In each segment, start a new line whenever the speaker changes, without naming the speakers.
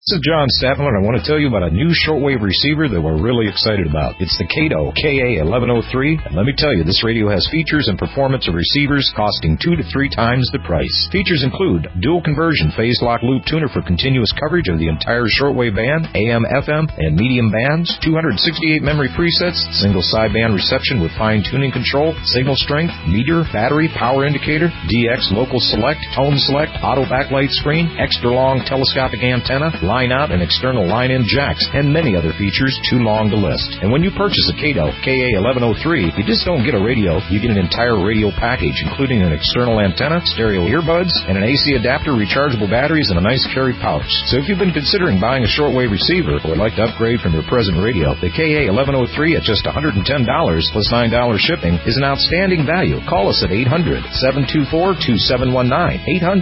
This is John Statler, and I want to tell you about a new shortwave receiver that we're really excited about. It's the Kato KA1103, and let me tell you, this radio has features and performance of receivers costing 2 to 3 times the price. Features include dual conversion phase lock loop tuner for continuous coverage of the entire shortwave band, AM, FM, and medium bands, 268 memory presets, single sideband reception with fine-tuning control, signal strength, meter, battery, power indicator, DX local select, tone select, auto backlight screen, extra long telescopic antenna, line out and external line-in jacks, and many other features too long to list. And when you purchase a Kato KA1103, you just don't get a radio, you get an entire radio package, including an external antenna, stereo earbuds, and an AC adapter, rechargeable batteries, and a nice carry pouch. So if you've been considering buying a shortwave receiver or would like to upgrade from your present radio, the KA1103 at just $110 plus $9 shipping is an outstanding value. Call us at 800-724-2719,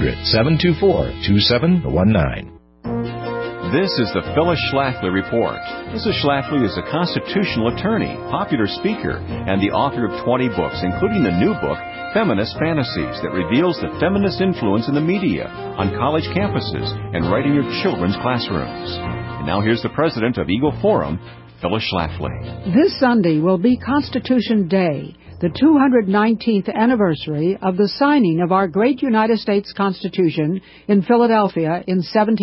800-724-2719.
This is the Phyllis Schlafly Report. Mrs. Schlafly is a constitutional attorney, popular speaker, and the author of 20 books, including the new book, Feminist Fantasies, that reveals the feminist influence in the media, on college campuses, and right in your children's classrooms. And now here's the president of Eagle Forum, Phyllis Schlafly.
This Sunday will be Constitution Day, the 219th anniversary of the signing of our great United States Constitution in Philadelphia in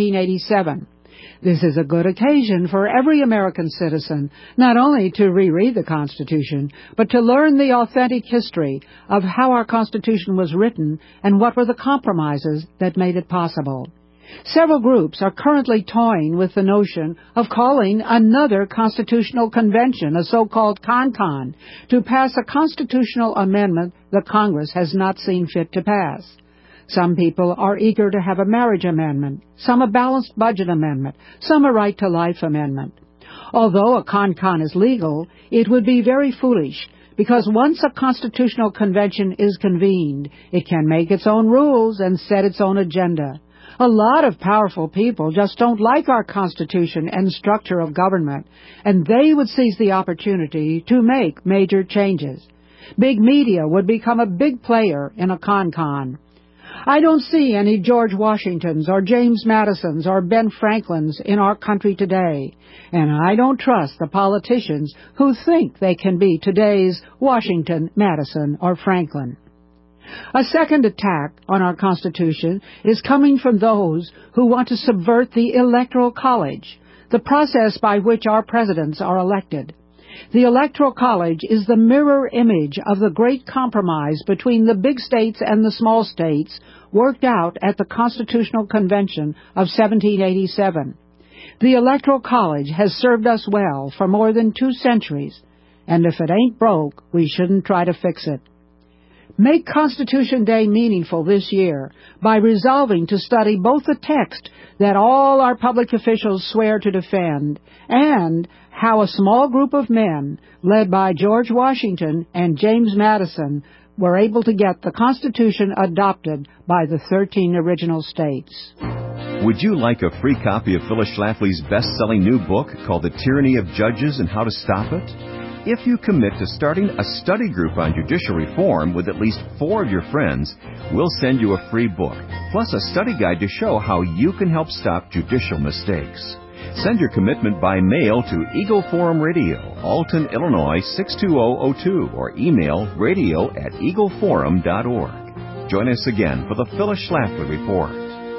1787. This is a good occasion for every American citizen not only to reread the Constitution, but to learn the authentic history of how our Constitution was written and what were the compromises that made it possible. Several groups are currently toying with the notion of calling another constitutional convention, a so-called CONCON, to pass a constitutional amendment that Congress has not seen fit to pass. Some people are eager to have a marriage amendment, some a balanced budget amendment, some a right to life amendment. Although a CONCON is legal, it would be very foolish, because once a constitutional convention is convened, it can make its own rules and set its own agenda. A lot of powerful people just don't like our Constitution and structure of government, and they would seize the opportunity to make major changes. Big media would become a big player in a CONCON. I don't see any George Washingtons or James Madisons or Ben Franklins in our country today, and I don't trust the politicians who think they can be today's Washington, Madison, or Franklin. A second attack on our Constitution is coming from those who want to subvert the Electoral College, the process by which our presidents are elected. The Electoral College is the mirror image of the great compromise between the big states and the small states worked out at the Constitutional Convention of 1787. The Electoral College has served us well for more than 2 centuries, and if it ain't broke, we shouldn't try to fix it. Make Constitution Day meaningful this year by resolving to study both the text that all our public officials swear to defend and how a small group of men, led by George Washington and James Madison, were able to get the Constitution adopted by the 13 original states.
Would you like a free copy of Phyllis Schlafly's best-selling new book called The Tyranny of Judges and How to Stop It? If you commit to starting a study group on judicial reform with at least 4 of your friends, we'll send you a free book, plus a study guide to show how you can help stop judicial mistakes. Send your commitment by mail to Eagle Forum Radio, Alton, Illinois 62002, or email radio@eagleforum.org. Join us again for the Phyllis Schlafly Report.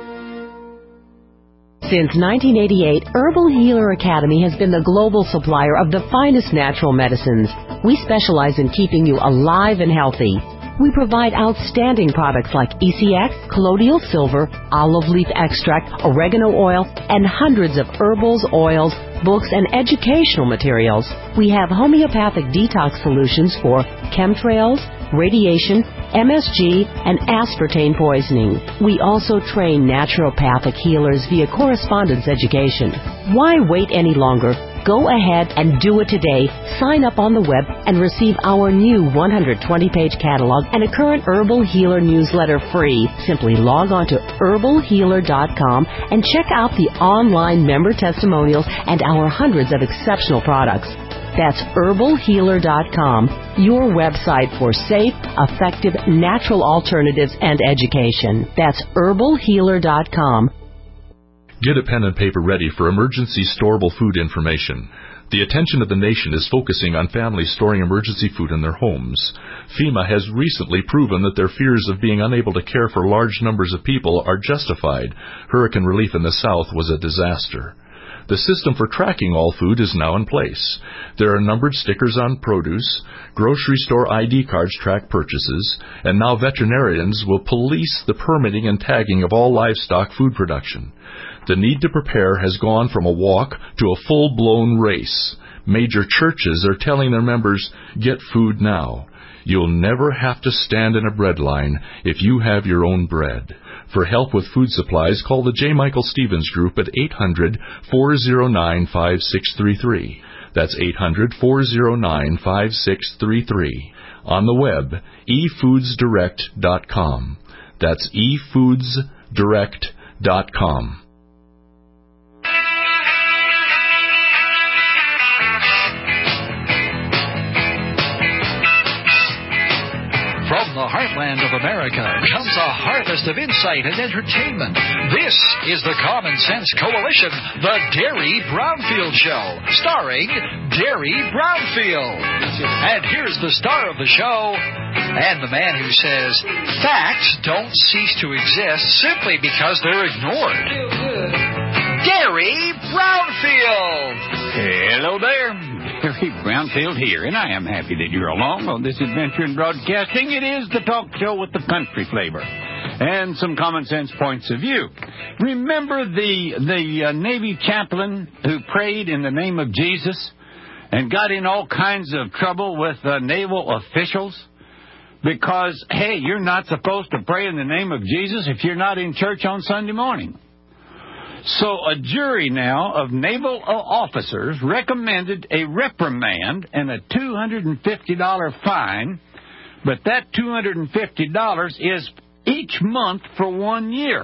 Since 1988, Herbal Healer Academy has been the global supplier of the finest natural medicines. We specialize in keeping you alive and healthy. We provide outstanding products like ECX, colloidal silver, olive leaf extract, oregano oil, and hundreds of herbals, oils, books, and educational materials. We have homeopathic detox solutions for chemtrails, radiation, MSG, and aspartame poisoning. We also train naturopathic healers via correspondence education. Why wait any longer? Go ahead and do it today. Sign up on the web and receive our new 120-page catalog and a current Herbal Healer newsletter free. Simply log on to herbalhealer.com and check out the online member testimonials and our hundreds of exceptional products. That's herbalhealer.com, your website for safe, effective, natural alternatives and education. That's herbalhealer.com.
Get a pen and paper ready for emergency storable food information. The attention of the nation is focusing on families storing emergency food in their homes. FEMA has recently proven that their fears of being unable to care for large numbers of people are justified. Hurricane relief in the South was a disaster. The system for tracking all food is now in place. There are numbered stickers on produce, grocery store ID cards track purchases, and now veterinarians will police the permitting and tagging of all livestock food production. The need to prepare has gone from a walk to a full-blown race. Major churches are telling their members, get food now. You'll never have to stand in a bread line if you have your own bread. For help with food supplies, call the J. Michael Stevens Group at 800-409-5633. That's 800-409-5633. On the web, efoodsdirect.com. That's efoodsdirect.com.
From the heartland of America comes a harvest of insight and entertainment. This is the Common Sense Coalition, the Derry Brownfield Show, starring Derry Brownfield. And here's the star of the show, and the man who says facts don't cease to exist simply because they're ignored. Derry Brownfield.
Hello there. Derry Brownfield here, and I am happy that you're along on this adventure in broadcasting. It is the talk show with the country flavor and some common sense points of view. Remember the Navy chaplain who prayed in the name of Jesus and got in all kinds of trouble with naval officials because, hey, you're not supposed to pray in the name of Jesus if you're not in church on Sunday morning. So a jury now of naval officers recommended a reprimand and a $250 fine, but that $250 is each month for 1 year.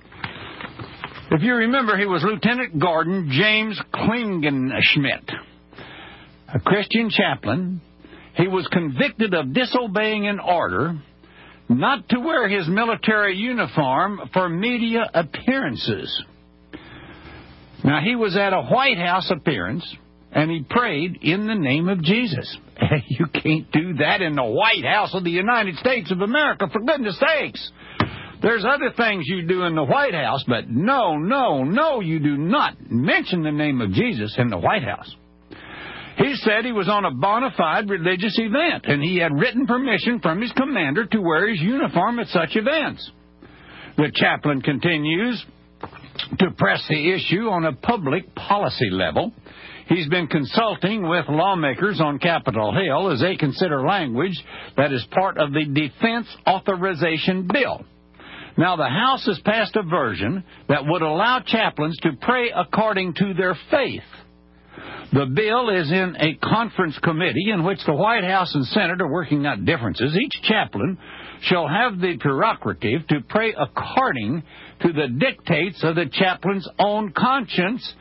If you remember, he was Lieutenant Gordon James Klingenschmidt, a Christian chaplain. He was convicted of disobeying an order not to wear his military uniform for media appearances. Now, he was at a White House appearance, and he prayed in the name of Jesus. You can't do that in the White House of the United States of America, for goodness sakes. There's other things you do in the White House, but no, you do not mention the name of Jesus in the White House. He said he was on a bona fide religious event, and he had written permission from his commander to wear his uniform at such events. The chaplain continues to press the issue on a public policy level. He's been consulting with lawmakers on Capitol Hill as they consider language that is part of the Defense Authorization Bill. Now, the House has passed a version that would allow chaplains to pray according to their faith. The bill is in a conference committee in which the White House and Senate are working out differences. Each chaplain shall have the prerogative to pray according to the dictates of the chaplain's own conscience,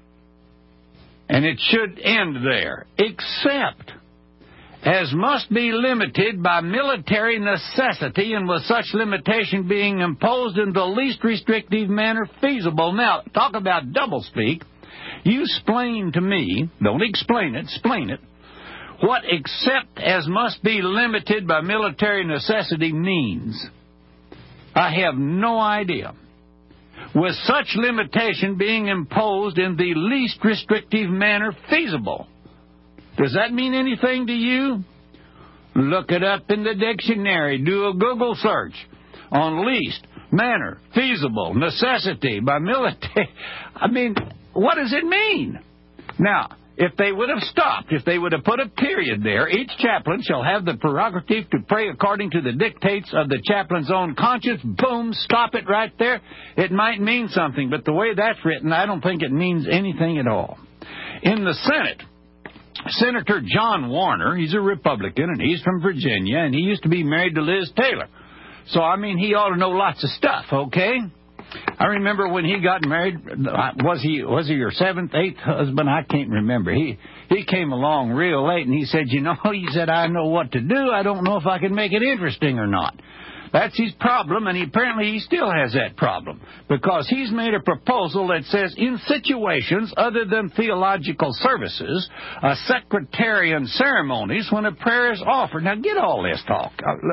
and it should end there, except as must be limited by military necessity, and with such limitation being imposed in the least restrictive manner feasible. Now, talk about doublespeak. You explain to me, don't explain it, explain it, what except as must be limited by military necessity means. I have no idea. With such limitation being imposed in the least restrictive manner feasible. Does that mean anything to you? Look it up in the dictionary. Do a Google search on least, manner, feasible, necessity by military. I mean, what does it mean? Now, if they would have stopped, if they would have put a period there, each chaplain shall have the prerogative to pray according to the dictates of the chaplain's own conscience. Boom, stop it right there. It might mean something, but the way that's written, I don't think it means anything at all. In the Senate, Senator John Warner, he's a Republican, and he's from Virginia, and he used to be married to Liz Taylor. So, I mean, he ought to know lots of stuff, okay? I remember when he got married, was he your seventh, eighth husband? I can't remember. He came along real late, and he said, he said, I know what to do. I don't know if I can make it interesting or not. That's his problem, and apparently he still has that problem, because he's made a proposal that says in situations other than theological services, sectarian ceremonies when a prayer is offered. Now get all this talk.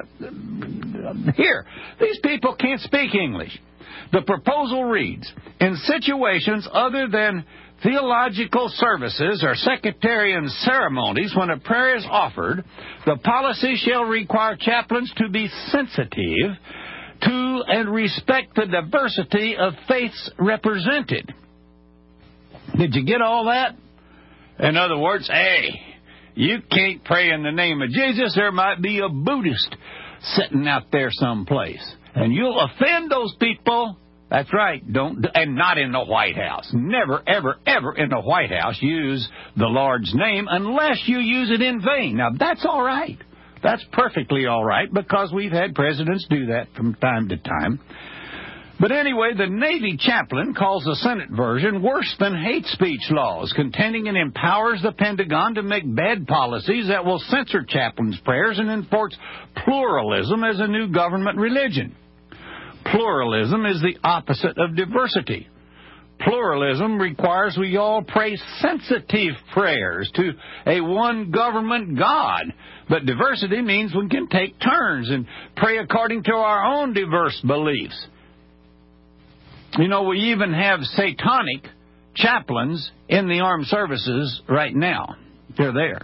Here, these people can't speak English. The proposal reads, in situations other than theological services or sectarian ceremonies when a prayer is offered, the policy shall require chaplains to be sensitive to and respect the diversity of faiths represented. Did you get all that? In other words, hey, you can't pray in the name of Jesus. There might be a Buddhist sitting out there someplace, and you'll offend those people. That's right. Don't, and not in the White House. Never, ever, ever in the White House use the Lord's name unless you use it in vain. Now, that's all right. That's perfectly all right, because we've had presidents do that from time to time. But anyway, the Navy chaplain calls the Senate version worse than hate speech laws, contending it empowers the Pentagon to make bad policies that will censor chaplains' prayers and enforce pluralism as a new government religion. Pluralism is the opposite of diversity. Pluralism requires we all pray sensitive prayers to a one government God. But diversity means we can take turns and pray according to our own diverse beliefs. You know, we even have satanic chaplains in the armed services right now. They're there.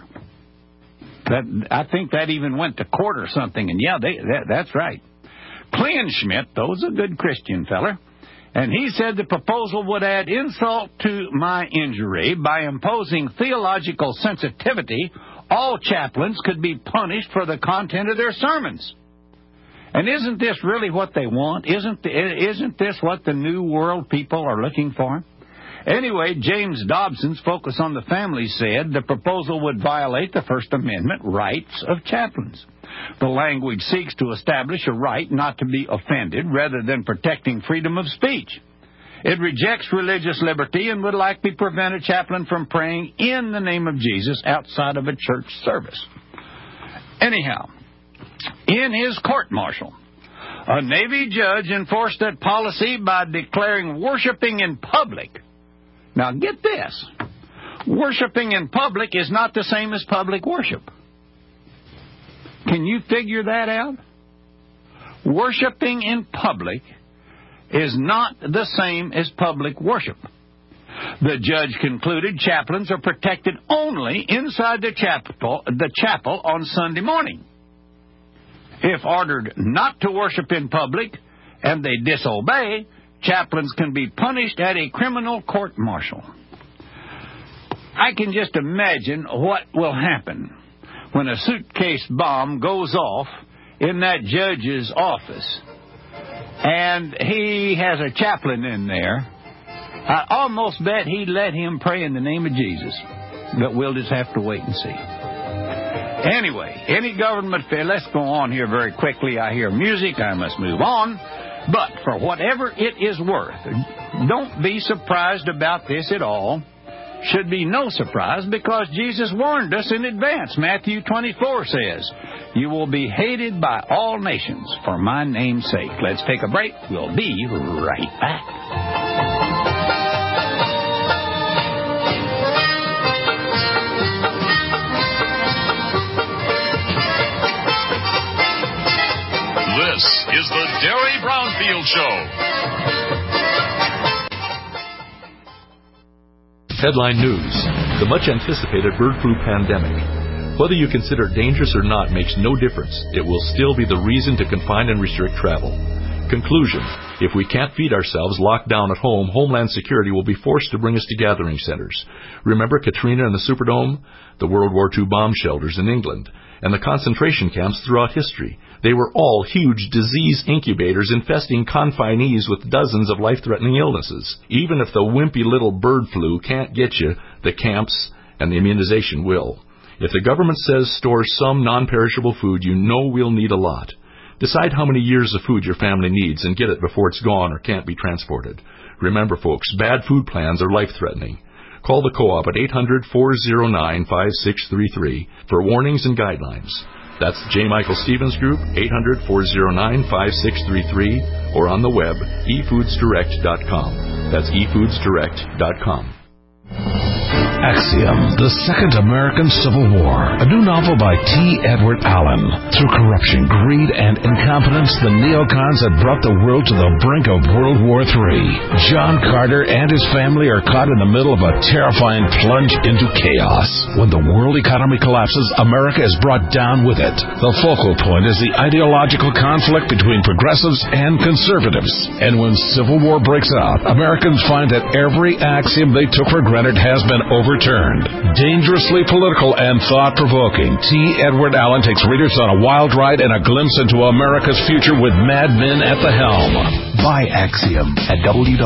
I think that even went to court or something. And yeah, that's right. Kleinschmidt, though, is a good Christian feller, and he said the proposal would add insult to my injury by imposing theological sensitivity. All chaplains could be punished for the content of their sermons. And isn't this really what they want? Isn't this what the New World people are looking for? Anyway, James Dobson's Focus on the Family said the proposal would violate the First Amendment rights of chaplains. The language seeks to establish a right not to be offended rather than protecting freedom of speech. It rejects religious liberty and would likely prevent a chaplain from praying in the name of Jesus outside of a church service. Anyhow, in his court-martial, a Navy judge enforced that policy by declaring worshiping in public. Now get this. Worshiping in public is not the same as public worship. Can you figure that out? Worshiping in public is not the same as public worship. The judge concluded chaplains are protected only inside the chapel on Sunday morning. If ordered not to worship in public and they disobey, chaplains can be punished at a criminal court-martial. I can just imagine what will happen when a suitcase bomb goes off in that judge's office and he has a chaplain in there. I almost bet he'd let him pray in the name of Jesus, but we'll just have to wait and see. Anyway, any government fair, let's go on here very quickly. I hear music, I must move on. But for whatever it is worth, don't be surprised about this at all. Should be no surprise, because Jesus warned us in advance. Matthew 24 says, you will be hated by all nations for my name's sake. Let's take a break. We'll be right back.
This is the Derry Brownfield Show. Headline News. The much-anticipated bird flu pandemic. Whether you consider it dangerous or not makes no difference. It will still be the reason to confine and restrict travel. Conclusion. If we can't feed ourselves locked down at home, Homeland Security will be forced to bring us to gathering centers. Remember Katrina and the Superdome? The World War II bomb shelters in England, and the concentration camps throughout history. They were all huge disease incubators infesting confinees with dozens of life-threatening illnesses. Even if the wimpy little bird flu can't get you, the camps and the immunization will. If the government says store some non-perishable food, you know we'll need a lot. Decide how many years of food your family needs and get it before it's gone or can't be transported. Remember, folks, bad food plans are life-threatening. Call the Co-op at 800-409-5633 for warnings and guidelines. That's J. Michael Stevens Group, 800-409-5633, or on the web, efoodsdirect.com. That's efoodsdirect.com.
Axiom, The Second American Civil War, a new novel by T. Edward Allen. Through corruption, greed, and incompetence, the neocons had brought the world to the brink of World War III. John Carter and his family are caught in the middle of a terrifying plunge into chaos. When the world economy collapses, America is brought down with it. The focal point is the ideological conflict between progressives and conservatives. And when civil war breaks out, Americans find that every axiom they took for granted has been overturned. Dangerously political and thought-provoking, T. Edward Allen takes readers on a wild ride and a glimpse into America's future with mad men at the helm.
Buy Axiom at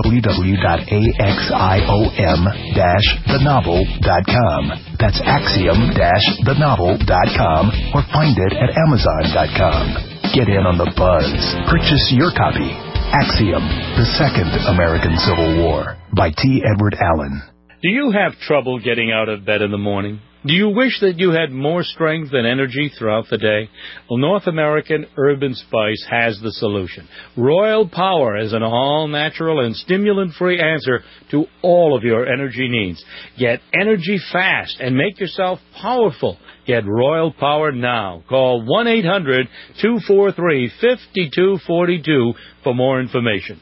www.axiom-thenovel.com. That's axiom-thenovel.com, or find it at amazon.com. Get in on the buzz. Purchase your copy. Axiom, The Second American Civil War by T. Edward Allen.
Do you have trouble getting out of bed in the morning? Do you wish that you had more strength and energy throughout the day? Well, North American Herb & Spice has the solution. Royal Power is an all-natural and stimulant-free answer to all of your energy needs. Get energy fast and make yourself powerful. Get Royal Power now. Call 1-800-243-5242 for more information.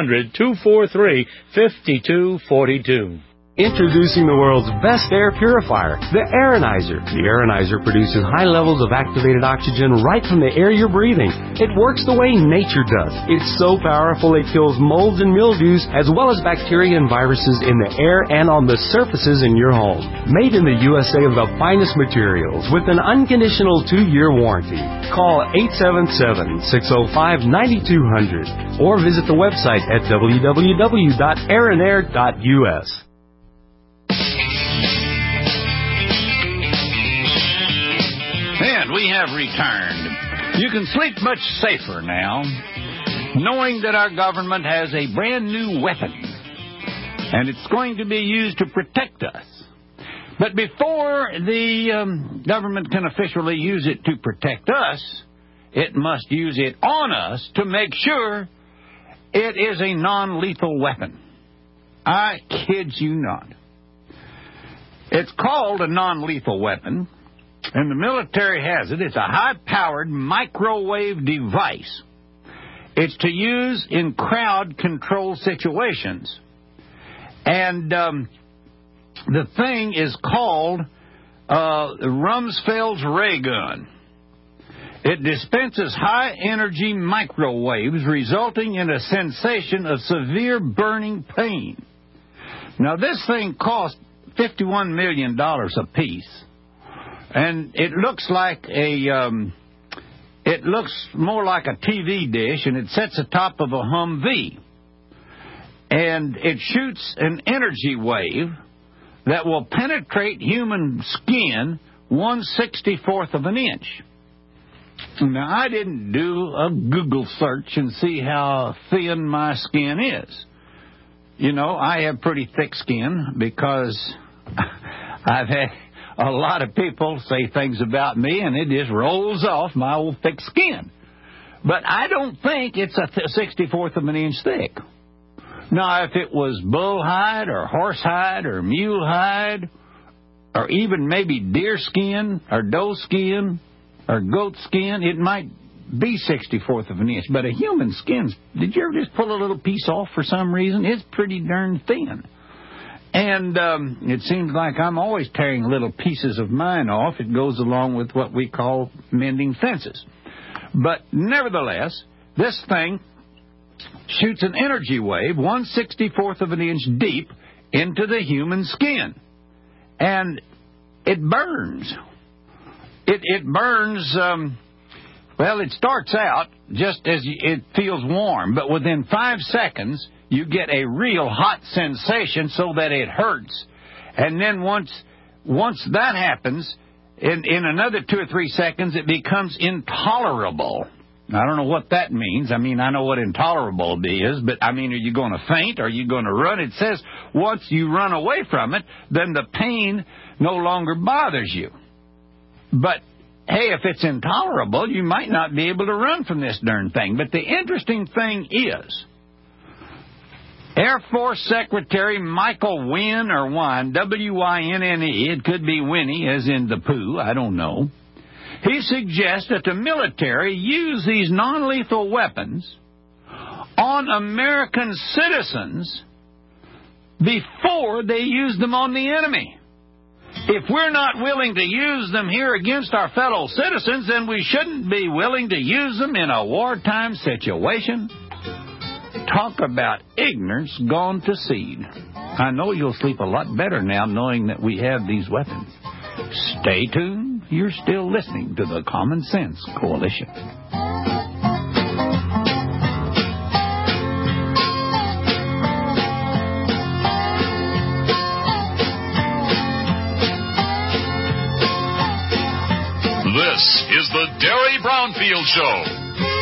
800-243-5242.
Introducing the world's best air purifier, the Aeronizer. The Aeronizer produces high levels of activated oxygen right from the air you're breathing. It works the way nature does. It's so powerful it kills molds and mildews, as well as bacteria and viruses in the air and on the surfaces in your home. Made in the USA of the finest materials with an unconditional 2-year warranty. Call 877-605-9200 or visit the website at www.aeronair.us.
And we have returned. You can sleep much safer now, knowing that our government has a brand new weapon, and it's going to be used to protect us. But before the government can officially use it to protect us, it must use it on us to make sure it is a non-lethal weapon. I kid you not. It's called a non-lethal weapon, and the military has it. It's a high-powered microwave device. It's to use in crowd-control situations. And the thing is called Rumsfeld's ray gun. It dispenses high-energy microwaves, resulting in a sensation of severe burning pain. Now, this thing cost $51 million a piece, and it looks like it looks more like a TV dish, and it sits atop of a Humvee, and it shoots an energy wave that will penetrate human skin 1/64th of an inch. Now, I didn't do a Google search and see how thin my skin is. You know, I have pretty thick skin because I've had a lot of people say things about me, and it just rolls off my old thick skin. But I don't think it's a 64th of an inch thick. Now, if it was bull hide or horse hide or mule hide or even maybe deer skin or doe skin or goat skin, it might be 64th of an inch. But a human skin, did you ever just pull a little piece off for some reason? It's pretty darn thin. And it seems like I'm always tearing little pieces of mine off. It goes along with what we call mending fences. But nevertheless, this thing shoots an energy wave 1/64th of an inch deep into the human skin. And it burns. It burns, well, it starts out just as it feels warm, but within 5 seconds, you get a real hot sensation so that it hurts. And then once that happens, in another 2 or 3 seconds, it becomes intolerable. I don't know what that means. I mean, I know what intolerable is, but, I mean, are you going to faint? Are you going to run? It says once you run away from it, then the pain no longer bothers you. But hey, if it's intolerable, you might not be able to run from this darn thing. But the interesting thing is, Air Force Secretary Michael Wynne, or Wynne, W-Y-N-N-E, it could be Winnie, as in the poo, I don't know. He suggests that the military use these non-lethal weapons on American citizens before they use them on the enemy. If we're not willing to use them here against our fellow citizens, then we shouldn't be willing to use them in a wartime situation. Talk about ignorance gone to seed. I know you'll sleep a lot better now knowing that we have these weapons. Stay tuned. You're still listening to the Common Sense Coalition.
This is the Derry Brownfield Show.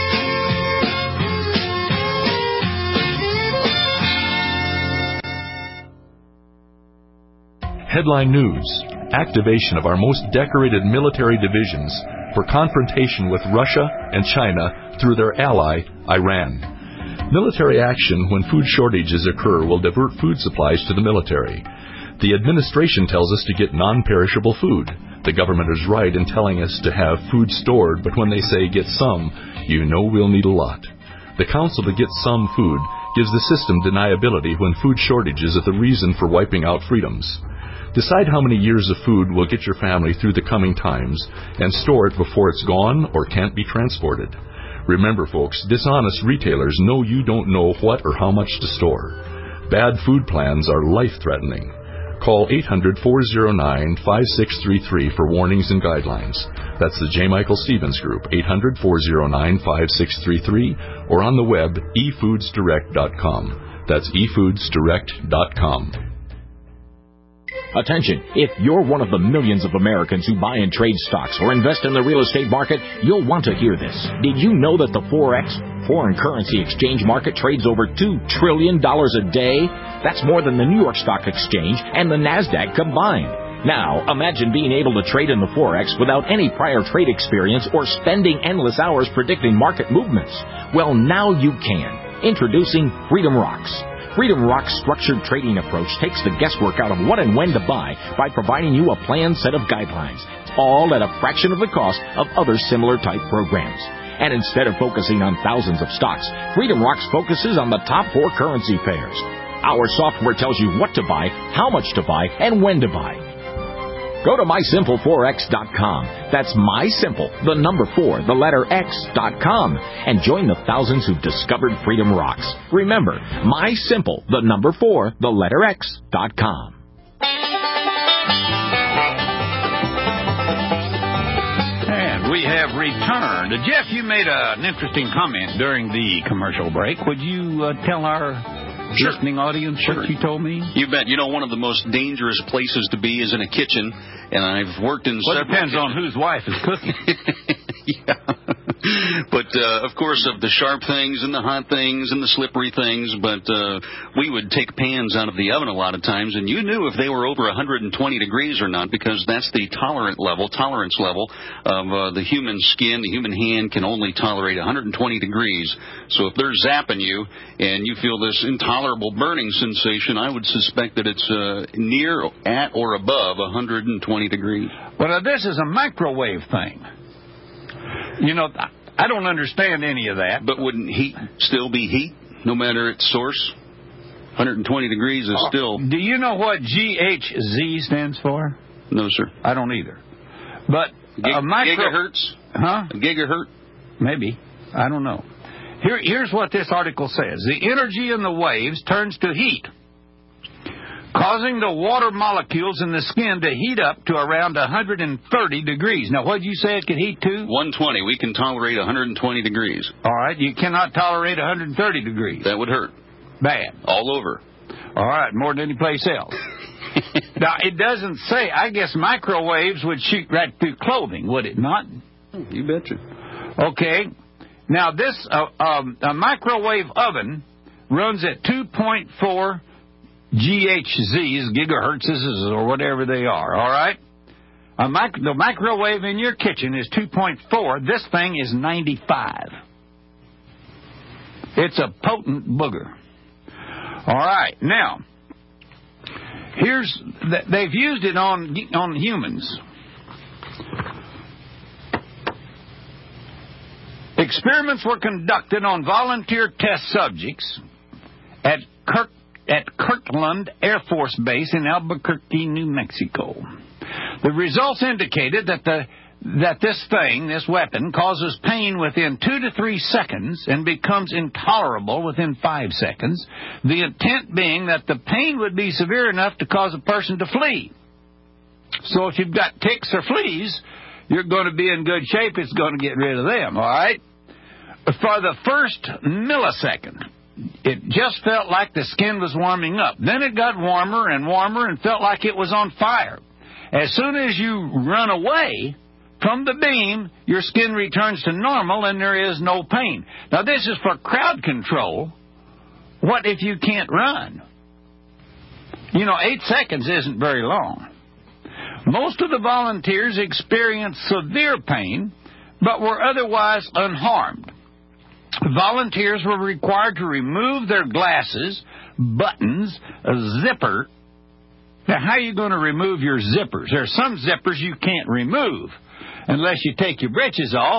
Headline News. Activation of our most decorated military divisions for confrontation with Russia and China through their ally, Iran. Military action when food shortages occur will divert food supplies to the military. The administration tells us to get non-perishable food. The government is right in telling us to have food stored, but when they say get some, you know we'll need a lot. The counsel to get some food gives the system deniability when food shortages are the reason for wiping out freedoms. Decide how many years of food will get your family through the coming times and store it before it's gone or can't be transported. Remember, folks, dishonest retailers know you don't know what or how much to store. Bad food plans are life-threatening. Call 800-409-5633 for warnings and guidelines. That's the J. Michael Stevens Group, 800-409-5633, or on the web, efoodsdirect.com. That's efoodsdirect.com.
Attention, if you're one of the millions of Americans who buy and trade stocks or invest in the real estate market, you'll want to hear this. Did you know that the Forex, foreign currency exchange market, trades over $2 trillion a day? That's more than the New York Stock Exchange and the NASDAQ combined. Now, imagine being able to trade in the Forex without any prior trade experience or spending endless hours predicting market movements. Well, now you can. Introducing Freedom Rocks. Freedom Rock's structured trading approach takes the guesswork out of what and when to buy by providing you a planned set of guidelines, all at a fraction of the cost of other similar type programs. And instead of focusing on thousands of stocks, Freedom Rocks focuses on the top 4 currency pairs. Our software tells you what to buy, how much to buy, and when to buy. Go to mysimpleforex.com. That's mysimple, the number 4, the letter X.com, and join the thousands who've discovered Freedom Rocks. Remember, mysimple, the number 4, the letter X.com.
And we have returned. Jeff, you made an interesting comment during the commercial break. Would you tell our listening audience what you told me?
You bet. You know, one of the most dangerous places to be is in a kitchen, and I've worked in several...
Well, it depends on whose wife is cooking.
Yeah. But, of course, of the sharp things and the hot things and the slippery things, but we would take pans out of the oven a lot of times, and you knew if they were over 120 degrees or not, because that's the tolerance level of the human skin. The human hand can only tolerate 120 degrees. So if they're zapping you and you feel this intolerable burning sensation, I would suspect that it's near, at, or above 120 degrees.
Well, now, this is a microwave thing. You know, I don't understand any of that.
But wouldn't heat still be heat, no matter its source? 120 degrees is still...
Do you know what GHZ stands for?
No, sir.
I don't either. But
gigahertz?
Huh?
A gigahertz?
Maybe. I don't know. Here's what this article says. The energy in the waves turns to heat, causing the water molecules in the skin to heat up to around 130 degrees. Now, what did you say it could heat to?
120. We can tolerate 120 degrees.
All right. You cannot tolerate 130 degrees.
That would hurt.
Bad.
All over.
All right. More than any place else. Now, it doesn't say. I guess microwaves would shoot right through clothing, would it not?
You betcha.
Okay. Now, this a microwave oven runs at 2.4 GHZs, gigahertzes, or whatever they are, all right? The microwave in your kitchen is 2.4. This thing is 95. It's a potent booger. All right, now, they've used it on humans. Experiments were conducted on volunteer test subjects at Kirtland Air Force Base in Albuquerque, New Mexico. The results indicated that this weapon, causes pain within 2 to 3 seconds and becomes intolerable within 5 seconds, the intent being that the pain would be severe enough to cause a person to flee. So if you've got ticks or fleas, you're going to be in good shape. It's going to get rid of them, all right? For the first millisecond, it just felt like the skin was warming up. Then it got warmer and warmer and felt like it was on fire. As soon as you run away from the beam, your skin returns to normal and there is no pain. Now, this is for crowd control. What if you can't run? 8 seconds isn't very long. Most of the volunteers experienced severe pain, but were otherwise unharmed. Volunteers were required to remove their glasses, buttons, a zipper. Now, how are you going to remove your zippers? There are some zippers you can't remove unless you take your britches off.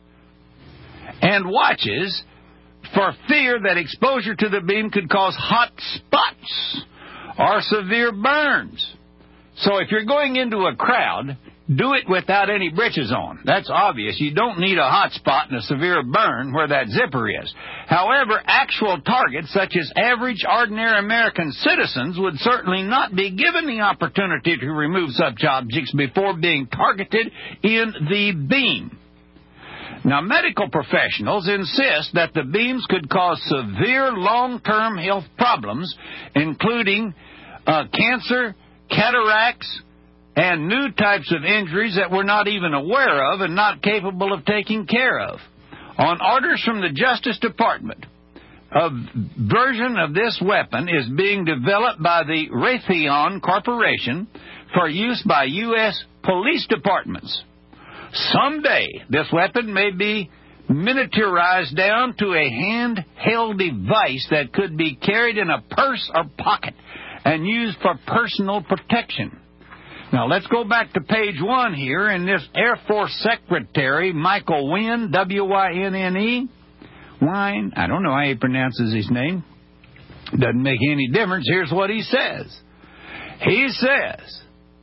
And watches, for fear that exposure to the beam could cause hot spots or severe burns. So if you're going into a crowd, do it without any britches on. That's obvious. You don't need a hot spot and a severe burn where that zipper is. However, actual targets, such as average, ordinary American citizens, would certainly not be given the opportunity to remove such objects before being targeted in the beam. Now, medical professionals insist that the beams could cause severe long-term health problems, including cancer, cataracts, and new types of injuries that we're not even aware of and not capable of taking care of. On orders from the Justice Department, a version of this weapon is being developed by the Raytheon Corporation for use by U.S. police departments. Someday, this weapon may be miniaturized down to a handheld device that could be carried in a purse or pocket and used for personal protection. Now, let's go back to page 1 here, and this Air Force Secretary, Michael Wynne, W-Y-N-N-E, Wine, I don't know how he pronounces his name. Doesn't make any difference. Here's what he says. He says,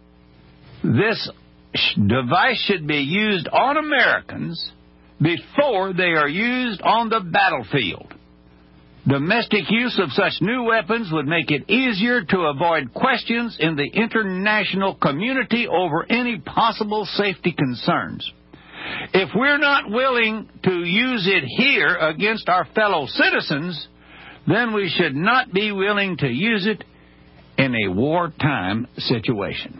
this device should be used on Americans before they are used on the battlefield. Domestic use of such new weapons would make it easier to avoid questions in the international community over any possible safety concerns. If we're not willing to use it here against our fellow citizens, then we should not be willing to use it in a wartime situation.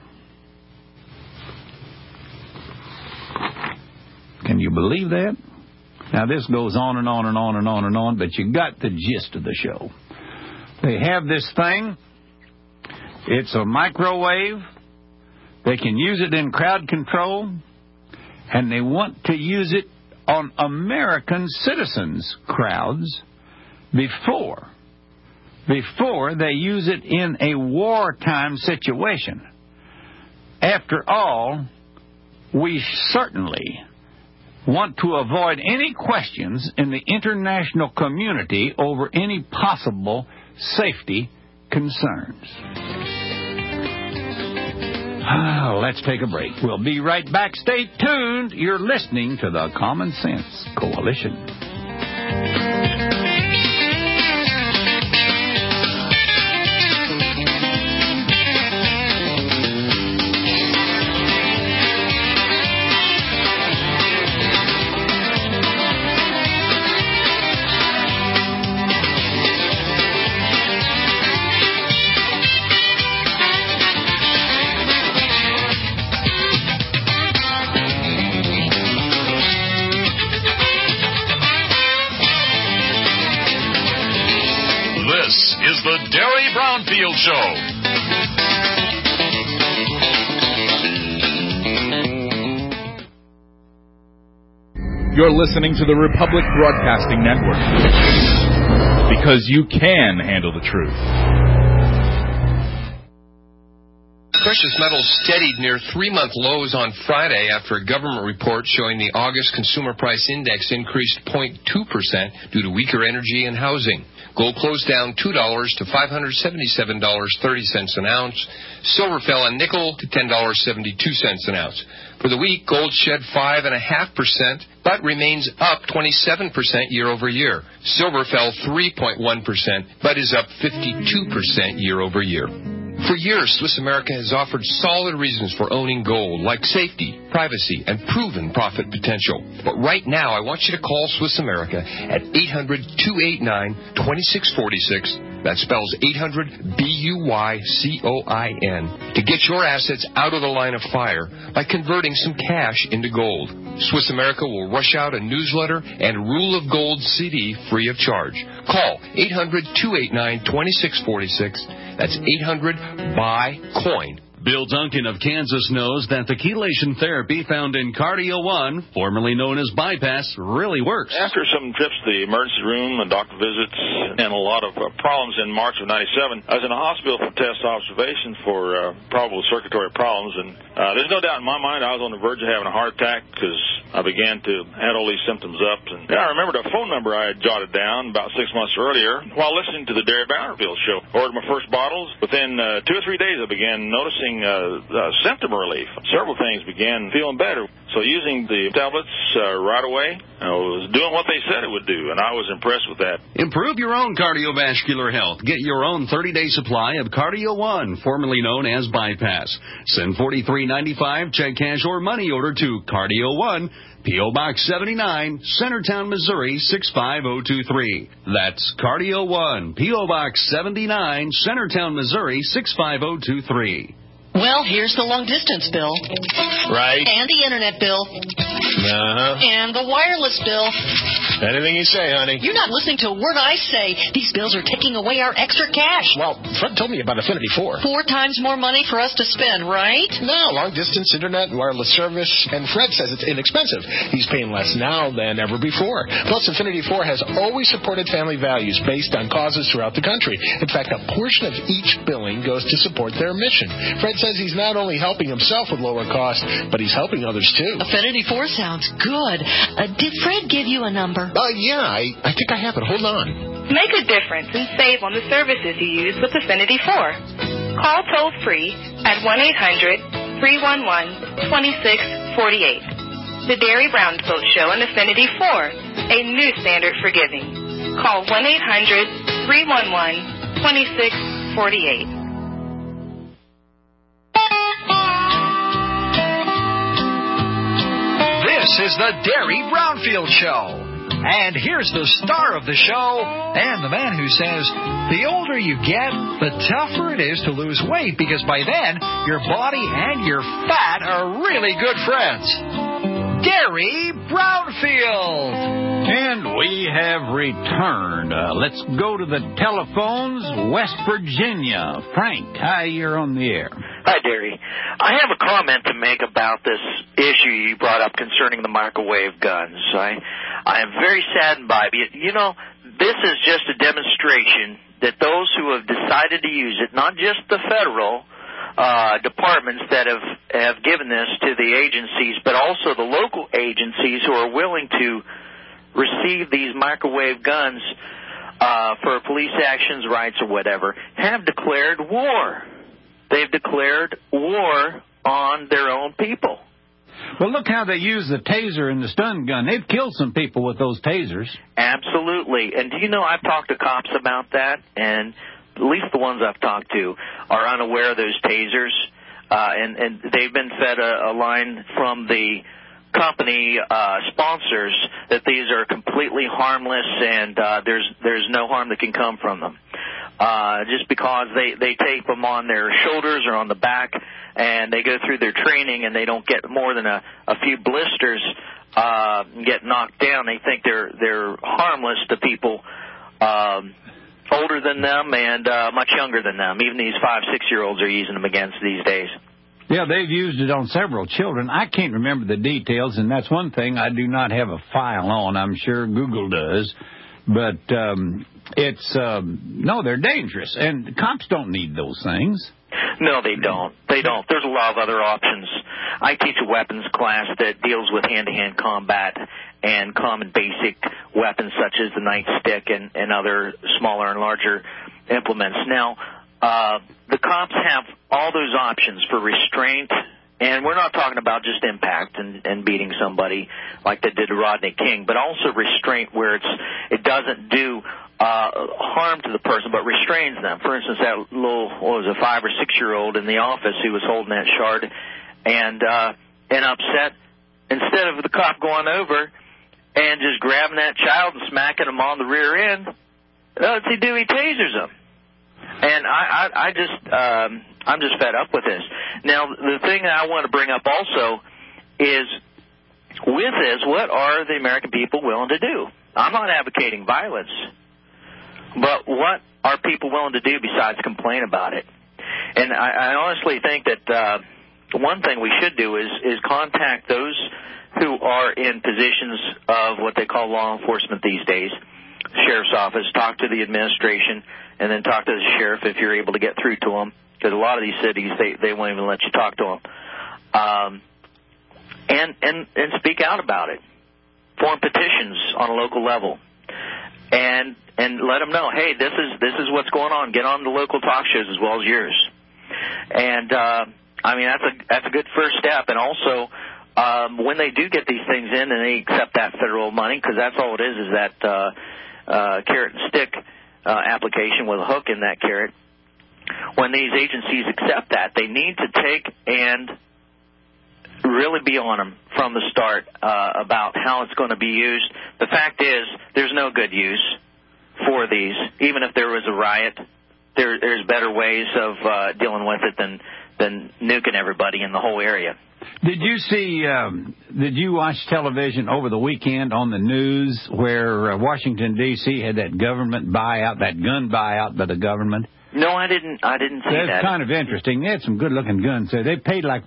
Can you believe that? Now, this goes on and on and on and on and on, but you got the gist of the show. They have this thing. It's a microwave. They can use it in crowd control, and they want to use it on American citizens' crowds before they use it in a wartime situation. After all, we certainly want to avoid any questions in the international community over any possible safety concerns. Let's take a break. We'll be right back. Stay tuned. You're listening to the Common Sense Coalition.
The Derry Brownfield Show. You're listening to the Republic Broadcasting Network. Because you can handle the truth.
Precious metals steadied near 3-month lows on Friday after a government report showing the August Consumer Price Index increased 0.2% due to weaker energy and housing. Gold closed down $2 to $577.30 an ounce. Silver fell on nickel to $10.72 an ounce. For the week, gold shed 5.5%, but remains up 27% year over year. Silver fell 3.1%, but is up 52% year over year. For years, Swiss America has offered solid reasons for owning gold, like safety, privacy, and proven profit potential. But right now, I want you to call Swiss America at 800-289-2646. That spells 800-BUYCOIN to get your assets out of the line of fire by converting some cash into gold. Swiss America will rush out a newsletter and Rule of Gold CD free of charge. Call 800-289-2646. That's 800-BUY-COIN.
Bill Duncan of Kansas knows that the chelation therapy found in Cardio One, formerly known as Bypass, really works.
After some trips to the emergency room and doctor visits and a lot of problems in March of 97, I was in a hospital for test observation for probable circulatory problems. And there's no doubt in my mind I was on the verge of having a heart attack because I began to add all these symptoms up. And I remembered a phone number I had jotted down about 6 months earlier while listening to the Derry Brownfield show. Ordered my first bottles. Within 2 or 3 days, I began noticing symptom relief. Several things began feeling better. So using the tablets right away, I was doing what they said it would do, and I was impressed with that.
Improve your own cardiovascular health. Get your own 30-day supply of Cardio One, formerly known as Bypass. Send $43.95, check, cash, or money order to Cardio One, P.O. Box 79, Centertown, Missouri 65023. That's Cardio One, P.O. Box 79, Centertown, Missouri 65023.
Well, here's the long-distance bill.
Right.
And the internet bill.
Uh-huh.
And the wireless bill.
Anything you say, honey.
You're not listening to a word I say. These bills are taking away our extra cash.
Well, Fred told me about Affinity 4.
4 times more money for us to spend, right?
No, long-distance internet and wireless service. And Fred says it's inexpensive. He's paying less now than ever before. Plus, Affinity 4 has always supported family values based on causes throughout the country. In fact, a portion of each billing goes to support their mission. Fred says he's not only helping himself with lower costs, but he's helping others, too.
Affinity 4 sounds good. Did Fred give you a number?
Yeah, I think I have it. Hold on.
Make a difference and save on the services you use with Affinity 4. Call toll-free at 1-800-311-2648. The Derry Brownfield Show and Affinity 4, a new standard for giving. Call 1-800-311-2648.
This is the Derry Brownfield Show. And here's the star of the show and the man who says, the older you get, the tougher it is to lose weight because by then, your body and your fat are really good friends. Derry Brownfield.
And we have returned. Let's go to the telephones. West Virginia. Frank, hi, you're on the air.
Hi, Derry. I have a comment to make about this issue you brought up concerning the microwave guns. I am very saddened by it. You know, this is just a demonstration that those who have decided to use it, not just the federal departments that have given this to the agencies, but also the local agencies who are willing to receive these microwave guns for police actions, rights, or whatever, have declared war. They've declared war on their own people.
Well, look how they use the taser and the stun gun. They've killed some people with those tasers.
Absolutely. And do you know, I've talked to cops about that, and at least the ones I've talked to are unaware of those tasers, and they've been fed a line from the company sponsors that these are completely harmless and there's no harm that can come from them. Just because they tape them on their shoulders or on the back and they go through their training and they don't get more than a few blisters get knocked down, they think they're harmless to people older than them and much younger than them. Even these 5-6-year-olds are using them against these days.
Yeah, they've used it on several children. I can't remember the details, and that's one thing I do not have a file on. I'm sure Google does. But they're dangerous, and cops don't need those things.
No, they don't. They don't. There's a lot of other options. I teach a weapons class that deals with hand-to-hand combat and common basic weapons such as the nightstick and other smaller and larger implements. Now, the cops have all those options for restraint, and we're not talking about just impact and beating somebody like they did to Rodney King, but also restraint where it doesn't do harm to the person, but restrains them. For instance, that little, 5 or 6 year old in the office who was holding that shard and upset, instead of the cop going over and just grabbing that child and smacking him on the rear end, what's he do? He tasers him. And I'm just fed up with this. Now, the thing that I want to bring up also is, with this, what are the American people willing to do? I'm not advocating violence, but what are people willing to do besides complain about it? And I honestly think that one thing we should do is contact those who are in positions of what they call law enforcement these days, sheriff's office, talk to the administration, and then talk to the sheriff if you're able to get through to them, because a lot of these cities, they won't even let you talk to them. And speak out about it. Form petitions on a local level. And let them know, hey, this is what's going on. Get on the local talk shows as well as yours. And that's a good first step. And also, when they do get these things in and they accept that federal money, because that's all it is that carrot and stick application with a hook in that carrot. When these agencies accept that, they need to take and really be on them from the start about how it's going to be used. The fact is, there's no good use for these. Even if there was a riot, there's better ways of dealing with it than nuking everybody in the whole area.
Did you watch television over the weekend on the news where Washington, D.C. had that government buyout, that gun buyout by the government?
No, I didn't see that.
That's kind of interesting. They had some good-looking guns there. They paid like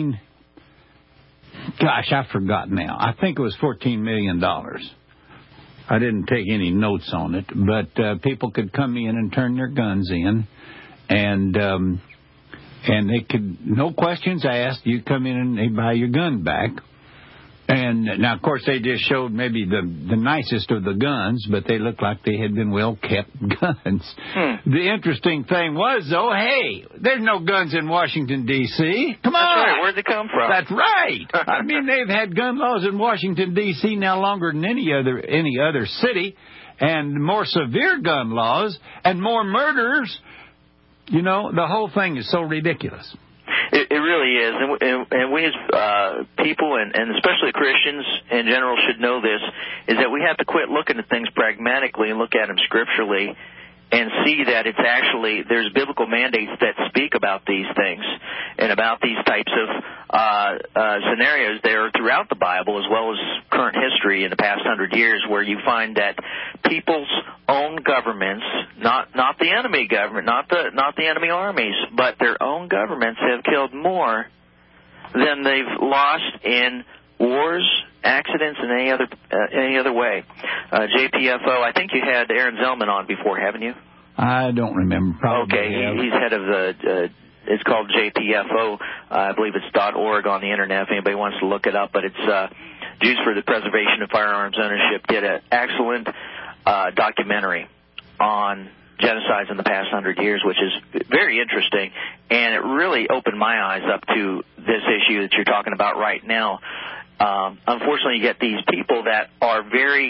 Gosh, I forgot now. I think it was $14 million. I didn't take any notes on it, but people could come in and turn their guns in, and they could, no questions asked, you come in and they buy your gun back. And now, of course, they just showed maybe the nicest of the guns, but they looked like they had been well-kept guns. The interesting thing was, though, hey, there's no guns in Washington, D.C. Come on.
That's right. Where'd they come from?
That's right. I mean, they've had gun laws in Washington, D.C. now longer than any other city, and more severe gun laws, and more murders. You know, the whole thing is so ridiculous.
It really is, and we as people, and especially Christians in general, should know this, is that we have to quit looking at things pragmatically and look at them scripturally and see that it's actually, there's biblical mandates that speak about these things and about these types of scenarios there throughout the Bible, as well as current history in the past 100 years, where you find that people's own governments, not the enemy government, not the enemy armies, but their own governments have killed more than they've lost in wars, accidents, and any other way. JPFO, I think you had Aaron Zellman on before, haven't you?
I don't remember. Probably.
Okay, he's head of the. It's called JPFO. I believe it's .org on the internet. If anybody wants to look it up, but it's Jews for the Preservation of Firearms Ownership did an excellent documentary on genocides in the past 100 years, which is very interesting, and it really opened my eyes up to this issue that you're talking about right now. Unfortunately, you get these people that are very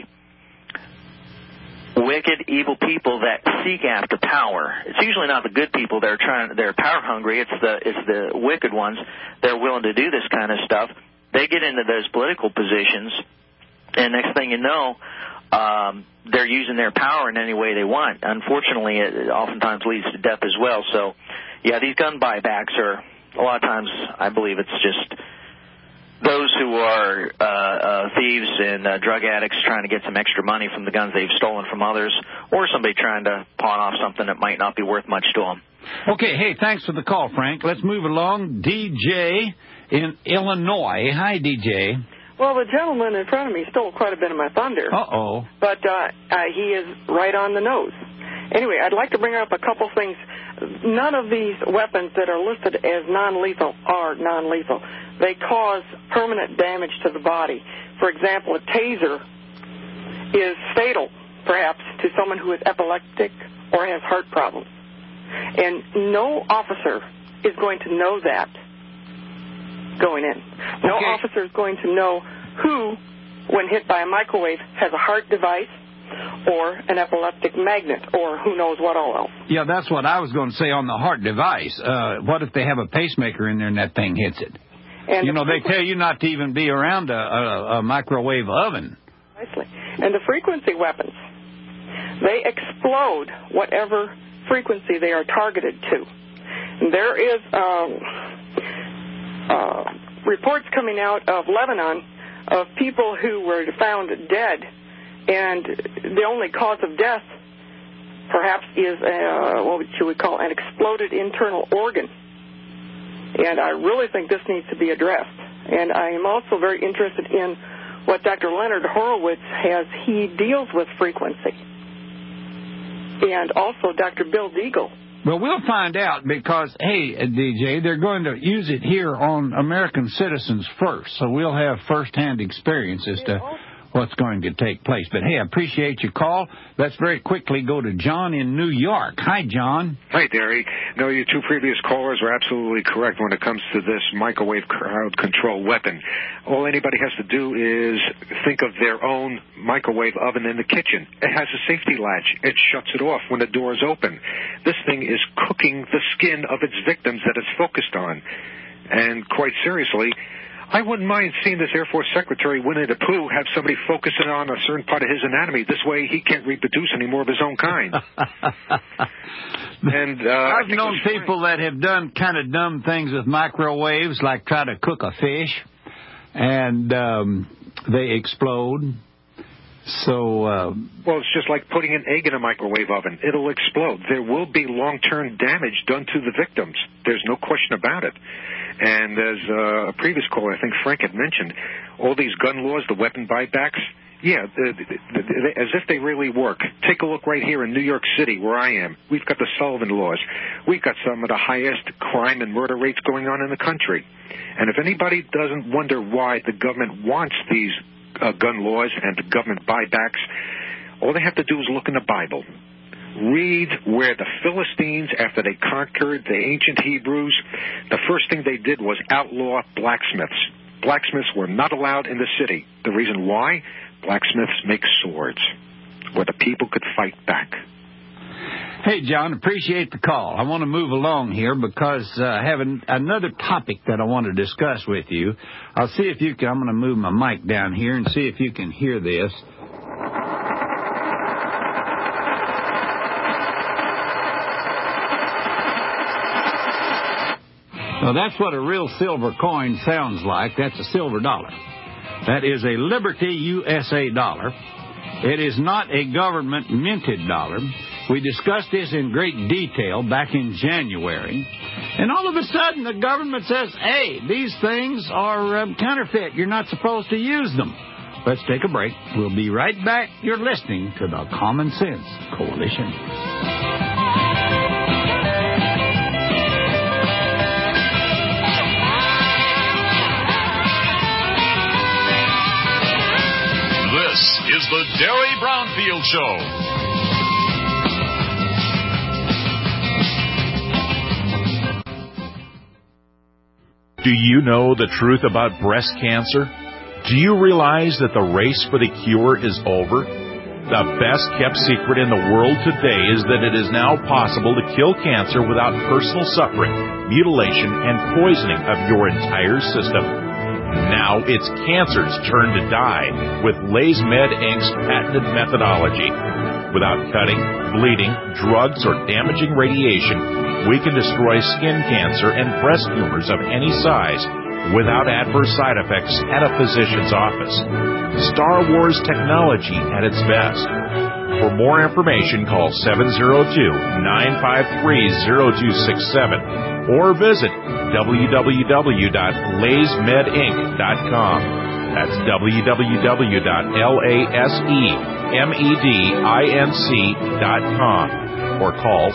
wicked, evil people that seek after power. It's usually not the good people that are they're power hungry. It's the wicked ones that are willing to do this kind of stuff. They get into those political positions, and next thing you know, they're using their power in any way they want. Unfortunately, it oftentimes leads to death as well. So, yeah, these gun buybacks are, a lot of times, I believe it's just those who are thieves and drug addicts trying to get some extra money from the guns they've stolen from others, or somebody trying to pawn off something that might not be worth much to them.
Okay, hey, thanks for the call, Frank. Let's move along. DJ in Illinois. Hi, DJ.
Well, the gentleman in front of me stole quite a bit of my thunder.
Uh-oh.
But he is right on the nose. Anyway, I'd like to bring up a couple things. None of these weapons that are listed as non-lethal are non-lethal. They cause permanent damage to the body. For example, a taser is fatal, perhaps, to someone who is epileptic or has heart problems. And no officer is going to know that going in. No officer is going to know who, when hit by a microwave, has a heart device or an epileptic magnet or who knows what all else.
Yeah, that's what I was going to say on the heart device. What if they have a pacemaker in there and that thing hits it? And they tell you not to even be around a microwave oven.
Precisely. And the frequency weapons, they explode whatever frequency they are targeted to. And there is reports coming out of Lebanon of people who were found dead, and the only cause of death perhaps is what should we call an exploded internal organ. And I really think this needs to be addressed. And I am also very interested in what Dr. Leonard Horowitz has. He deals with frequency. And also Dr. Bill Deagle.
Well, we'll find out because, hey, DJ, they're going to use it here on American citizens first. So we'll have firsthand experience as to what's going to take place. But, hey, I appreciate your call. Let's very quickly go to John in New York. Hi, John.
Hi, Derry. No, your two previous callers are absolutely correct when it comes to this microwave crowd control weapon. All anybody has to do is think of their own microwave oven in the kitchen. It has a safety latch. It shuts it off when the door is open. This thing is cooking the skin of its victims that it's focused on. And quite seriously, I wouldn't mind seeing this Air Force Secretary Winnie the Pooh have somebody focusing on a certain part of his anatomy. This way he can't reproduce any more of his own kind. And
I've known people that have done kind of dumb things with microwaves, like try to cook a fish, and they explode. So,
well, it's just like putting an egg in a microwave oven. It'll explode. There will be long-term damage done to the victims. There's no question about it. And as a previous caller, I think Frank had mentioned, all these gun laws, the weapon buybacks, yeah, as if they really work. Take a look right here in New York City, where I am. We've got the Sullivan laws. We've got some of the highest crime and murder rates going on in the country. And if anybody doesn't wonder why the government wants these gun laws and the government buybacks, all they have to do is look in the Bible. Read where the Philistines, after they conquered the ancient Hebrews, the first thing they did was outlaw blacksmiths. Blacksmiths were not allowed in the city. The reason why? Blacksmiths make swords where the people could fight back.
Hey, John, appreciate the call. I want to move along here because I have another topic that I want to discuss with you. I'll see if you can. I'm going to move my mic down here and see if you can hear this. Now, that's what a real silver coin sounds like. That's a silver dollar. That is a Liberty USA dollar. It is not a government minted dollar. We discussed this in great detail back in January. And all of a sudden, the government says, hey, these things are counterfeit. You're not supposed to use them. Let's take a break. We'll be right back. You're listening to the Common Sense Coalition.
Is the Derry Brownfield Show.
Do you know the truth about breast cancer? Do you realize that the race for the cure is over? The best kept secret in the world today is that it is now possible to kill cancer without personal suffering, mutilation, and poisoning of your entire system. Now it's cancer's turn to die with LaserMed Inc.'s patented methodology. Without cutting, bleeding, drugs, or damaging radiation, we can destroy skin cancer and breast tumors of any size without adverse side effects at a physician's office. Star Wars technology at its best.
For more information, call 702-953-0267 or visit www.lasmedinc.com. That's www.lasemedinc.com or call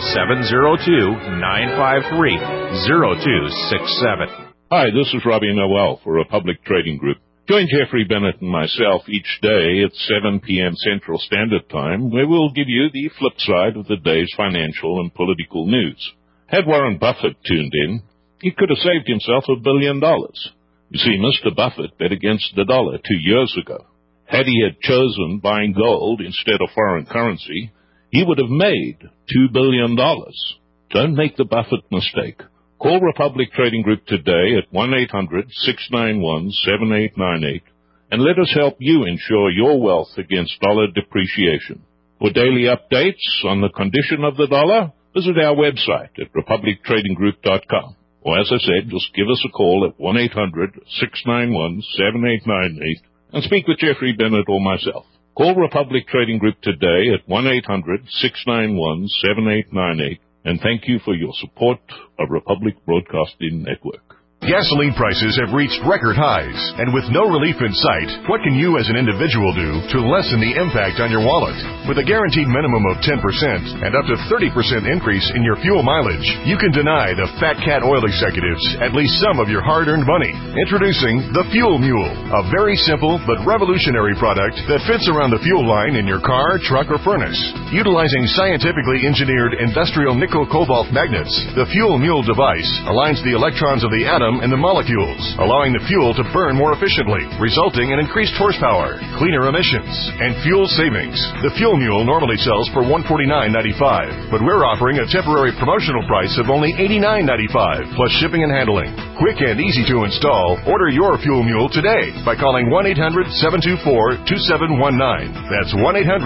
702-953-0267.
Hi, this is Robbie Noel for Republic Trading Group. Join Jeffrey Bennett and myself each day at 7 p.m. Central Standard Time, where we'll give you the flip side of the day's financial and political news. Had Warren Buffett tuned in, he could have saved himself $1 billion. You see, Mr. Buffett bet against the dollar 2 years ago. Had he had chosen buying gold instead of foreign currency, he would have made $2 billion. Don't make the Buffett mistake. Call Republic Trading Group today at 1-800-691-7898 and let us help you ensure your wealth against dollar depreciation. For daily updates on the condition of the dollar, visit our website at republictradinggroup.com. Or as I said, just give us a call at 1-800-691-7898 and speak with Jeffrey Bennett or myself. Call Republic Trading Group today at 1-800-691-7898. And thank you for your support of Republic Broadcasting Network.
Gasoline prices have reached record highs, and with no relief in sight, what can you as an individual do to lessen the impact on your wallet? With a guaranteed minimum of 10% and up to 30% increase in your fuel mileage, you can deny the Fat Cat oil executives at least some of your hard-earned money. Introducing the Fuel Mule, a very simple but revolutionary product that fits around the fuel line in your car, truck, or furnace. Utilizing scientifically engineered industrial nickel-cobalt magnets, the Fuel Mule device aligns the electrons of the atom and the molecules, allowing the fuel to burn more efficiently, resulting in increased horsepower, cleaner emissions, and fuel savings. The Fuel Mule normally sells for $149.95, but we're offering a temporary promotional price of only $89.95, plus shipping and handling. Quick and easy to install. Order your Fuel Mule today by calling 1-800-724-2719. That's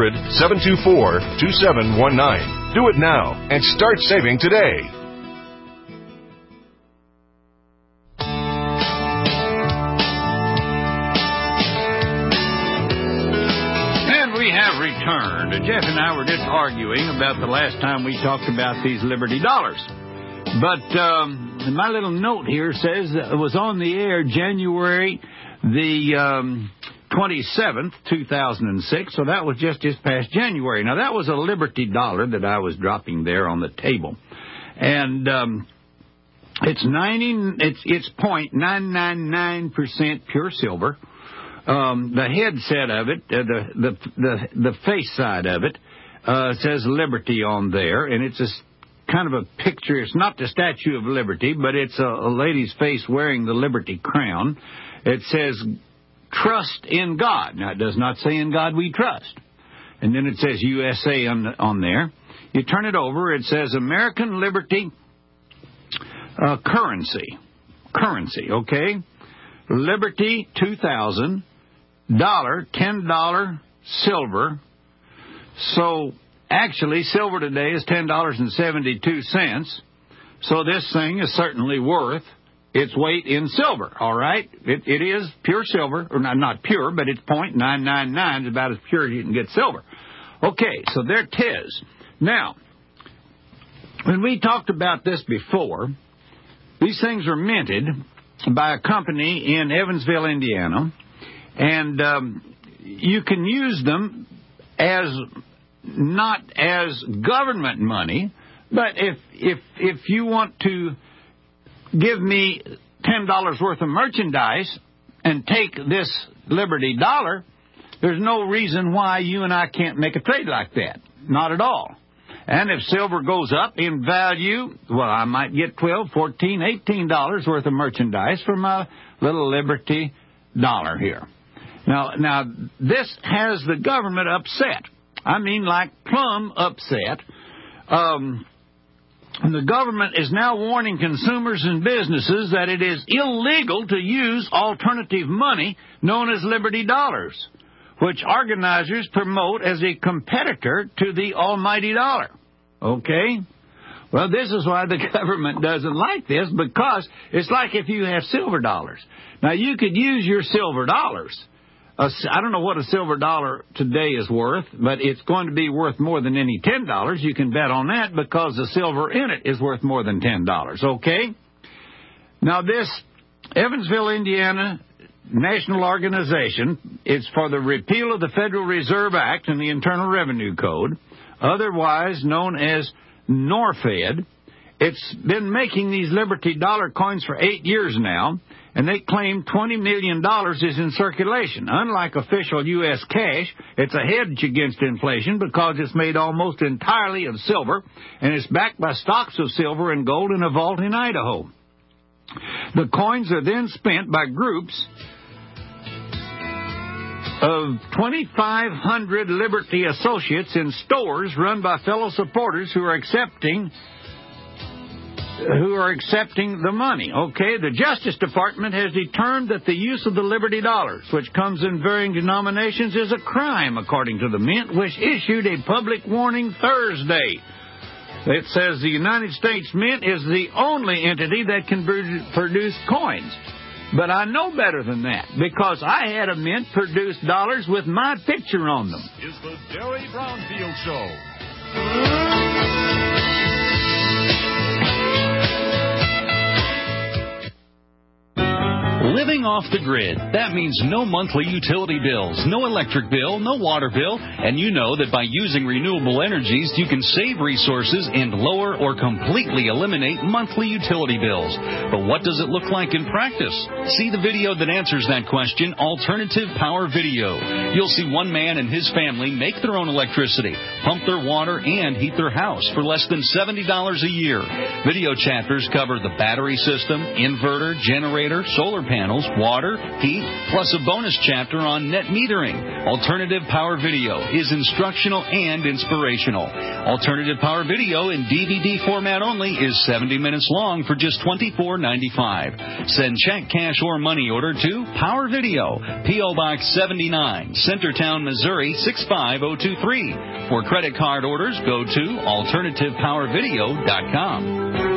1-800-724-2719. Do it now and start saving today.
Returned. Jeff and I were just arguing about the last time we talked about these Liberty Dollars. But my little note here says that it was on the air January the 27th, 2006, so that was just this past January. Now, that was a Liberty Dollar that I was dropping there on the table. And it's 0.999% pure silver. The headset of it, the face side of it, says Liberty on there, and it's a kind of a picture. It's not the Statue of Liberty, but it's a lady's face wearing the Liberty crown. It says, "Trust in God." Now, it does not say, "In God we trust." And then it says USA on there. You turn it over, it says American Liberty currency, okay? Liberty 2000. $10 silver. So actually, silver today is $10.72. So this thing is certainly worth its weight in silver. All right, it is pure silver, or not pure, but it's 0.999 is about as pure as you can get silver. Okay, so there it is. Now, when we talked about this before, these things are minted by a company in Evansville, Indiana. And you can use them as not as government money, but if you want to give me $10 worth of merchandise and take this Liberty Dollar, there's no reason why you and I can't make a trade like that. Not at all. And if silver goes up in value, well, I might get $12, $14, $18 worth of merchandise for my little Liberty Dollar here. Now, this has the government upset. I mean, like plumb upset. And the government is now warning consumers and businesses that it is illegal to use alternative money known as Liberty Dollars, which organizers promote as a competitor to the almighty dollar. Okay? Well, this is why the government doesn't like this, because it's like if you have silver dollars. Now, you could use your silver dollars, I don't know what a silver dollar today is worth, but it's going to be worth more than any $10. You can bet on that because the silver in it is worth more than $10, okay? Now, this Evansville, Indiana national organization, it's for the repeal of the Federal Reserve Act and the Internal Revenue Code, otherwise known as NORFED. It's been making these Liberty Dollar coins for 8 years now, and they claim $20 million is in circulation. Unlike official U.S. cash, it's a hedge against inflation because it's made almost entirely of silver, and it's backed by stocks of silver and gold in a vault in Idaho. The coins are then spent by groups of 2,500 Liberty associates in stores run by fellow supporters who are accepting the money. Okay, the Justice Department has determined that the use of the Liberty Dollars, which comes in varying denominations, is a crime, according to the Mint, which issued a public warning Thursday. It says the United States Mint is the only entity that can produce coins. But I know better than that, because I had a mint produce dollars with my picture on them.
Is the Derry Brownfield Show.
Living off the grid. That means no monthly utility bills, no electric bill, no water bill, and you know that by using renewable energies, you can save resources and lower or completely eliminate monthly utility bills. But what does it look like in practice? See the video that answers that question, Alternative Power Video. You'll see one man and his family make their own electricity, pump their water, and heat their house for less than $70 a year. Video chapters cover the battery system, inverter, generator, solar panels, water, heat, plus a bonus chapter on net metering. Alternative Power Video is instructional and inspirational. Alternative Power Video in DVD format only is 70 minutes long for just $24.95. Send check, cash, or money order to Power Video, P.O. Box 79, Centertown, Missouri 65023. For credit card orders, go to AlternativePowerVideo.com.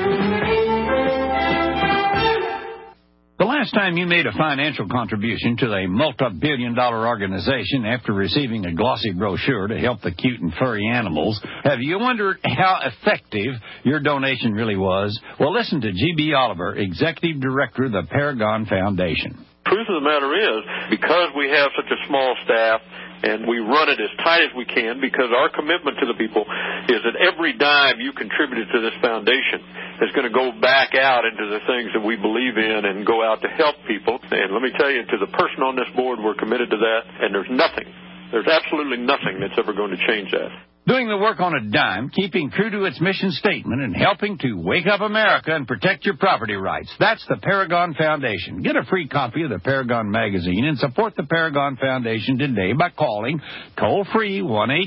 The last time you made a financial contribution to a multi-billion-dollar organization after receiving a glossy brochure to help the cute and furry animals, have you wondered how effective your donation really was? Well, listen to G.B. Oliver, Executive Director of the Paragon Foundation.
Truth of the matter is, because we have such a small staff and we run it as tight as we can, because our commitment to the people is that every dime you contributed to this foundation is going to go back out into the things that we believe in and go out to help people. And let me tell you, to the person on this board, we're committed to that, and there's absolutely nothing that's ever going to change that.
Doing the work on a dime, keeping true to its mission statement, and helping to wake up America and protect your property rights. That's the Paragon Foundation. Get a free copy of the Paragon magazine and support the Paragon Foundation today by calling toll-free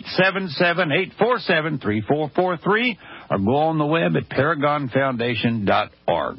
1-877-847-3443 or go on the web at paragonfoundation.org.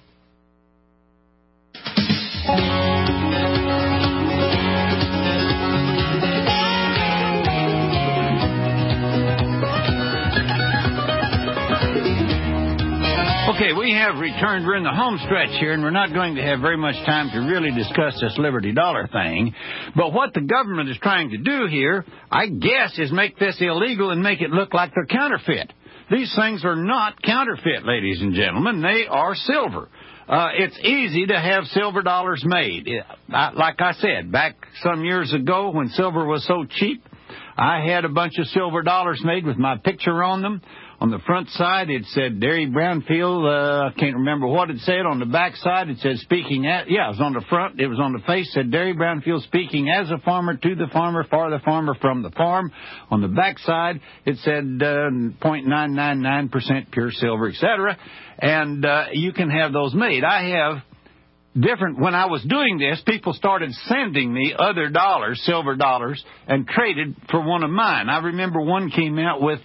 Okay, we have returned. We're in the home stretch here, and we're not going to have very much time to really discuss this Liberty Dollar thing. But what the government is trying to do here, I guess, is make this illegal and make it look like they're counterfeit. These things are not counterfeit, ladies and gentlemen. They are silver. It's easy to have silver dollars made. Like I said, back some years ago when silver was so cheap, I had a bunch of silver dollars made with my picture on them. On the front side, it said Derry Brownfield. I can't remember what it said. On the back side, it said speaking at... Yeah, it was on the front. It was on the face. It said Derry Brownfield speaking as a farmer, to the farmer, for the farmer, from the farm. On the back side, it said 0.999% pure silver, etc. And you can have those made. I have different... When I was doing this, people started sending me other dollars, silver dollars, and traded for one of mine. I remember one came out with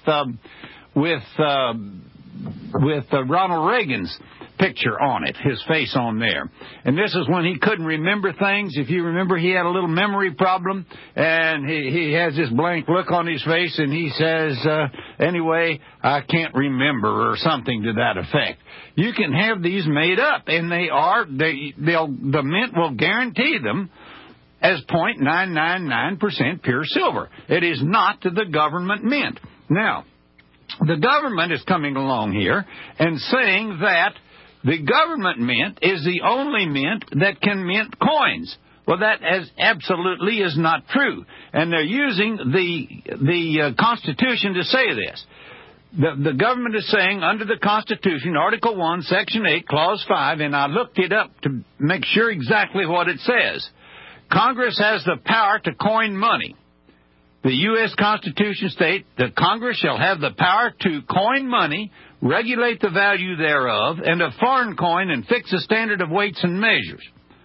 Ronald Reagan's picture on it, his face on there. And this is when he couldn't remember things. If you remember, he had a little memory problem, and he has this blank look on his face, and he says, anyway, I can't remember, or something to that effect. You can have these made up, and the Mint will guarantee them as 0.999% pure silver. It is not the government mint. Now, the government is coming along here and saying that the government mint is the only mint that can mint coins. Well, that absolutely is not true. And they're using the Constitution to say this. The government is saying under the Constitution, Article 1, Section 8, Clause 5, and I looked it up to make sure exactly what it says. Congress has the power to coin money. The U.S. Constitution states that Congress shall have the power to coin money, regulate the value thereof, and of foreign coin, and fix a standard of weights and measures.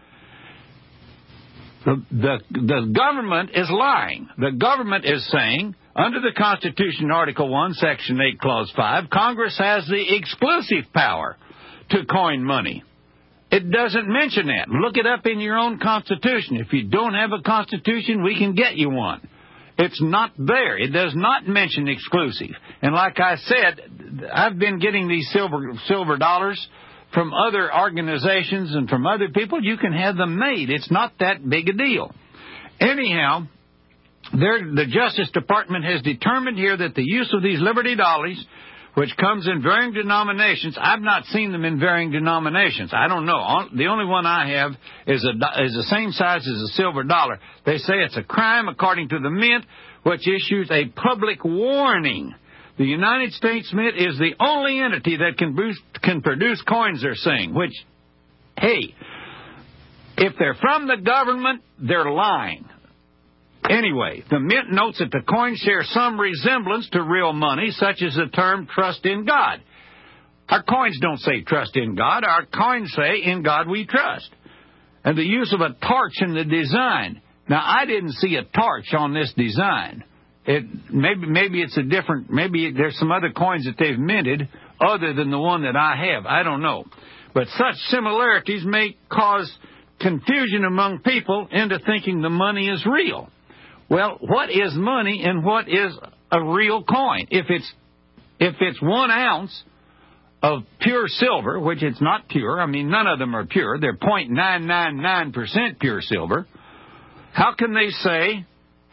The government is lying. The government is saying, under the Constitution, Article 1, Section 8, Clause 5, Congress has the exclusive power to coin money. It doesn't mention that. Look it up in your own Constitution. If you don't have a Constitution, we can get you one. It's not there. It does not mention exclusive. And like I said, I've been getting these silver dollars from other organizations and from other people. You can have them made. It's not that big a deal. Anyhow, the Justice Department has determined here that the use of these Liberty dollars, which comes in varying denominations, I've not seen them in varying denominations. I don't know. The only one I have is the same size as a silver dollar. They say it's a crime according to the Mint, which issues a public warning. The United States Mint is the only entity that can produce coins, they're saying, which, hey, if they're from the government, they're lying. Anyway, the Mint notes that the coins share some resemblance to real money, such as the term trust in God. Our coins don't say trust in God. Our coins say in God we trust. And the use of a torch in the design. Now, I didn't see a torch on this design. Maybe it's a different, maybe there's some other coins that they've minted other than the one that I have. I don't know. But such similarities may cause confusion among people into thinking the money is real. Well, what is money and what is a real coin? If it's 1 ounce of pure silver, which it's not pure, I mean, none of them are pure, they're 0.999% pure silver, how can they say